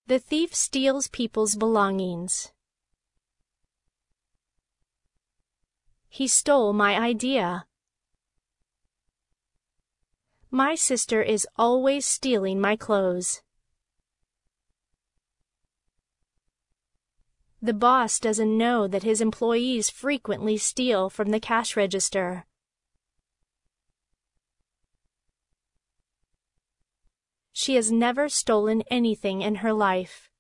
The thief steals people's belongings. He stole my idea. My sister is always stealing my clothes. The boss doesn't know that his employees frequently steal from the cash register. She has never stolen anything in her life.